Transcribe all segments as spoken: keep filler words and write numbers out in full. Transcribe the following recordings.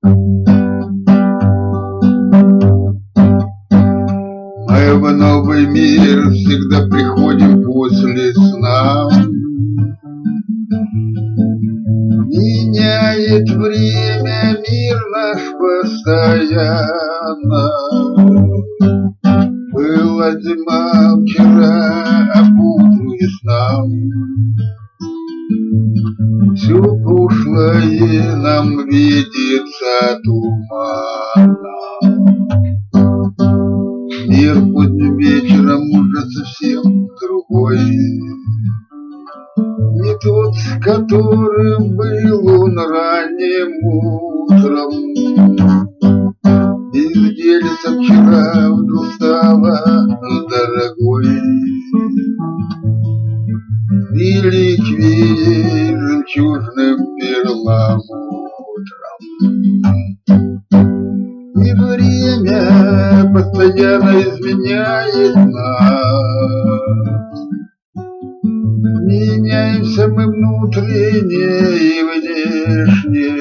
Мы в новый мир всегда приходим после сна. Меняет время мир наш постоянно. Была зима вчера, а утру весна. Все прошлое нам видится туманно. Мир поздним вечером уже совсем другой. Не тот, которым был он ранним утром. Безделица вчера вдруг стала дорогой. Реликвией жемчужным перламутром. И время постоянно изменяет нас. Меняемся мы внутренне и внешне.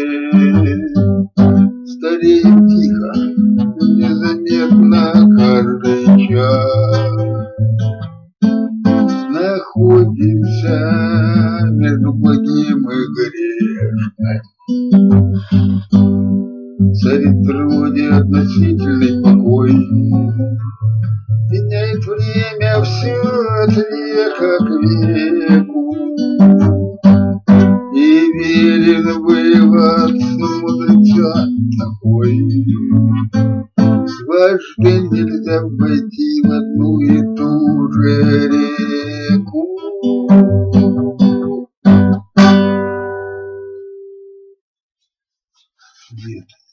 Стареем тихо, незаметно каждый час. Находимся между благим и грешным. Царит в природе относительный покой. Меняет время все от века к веку. И верен вывод мудреца такой: дважды нельзя войти в одну и ту же реку. Нет.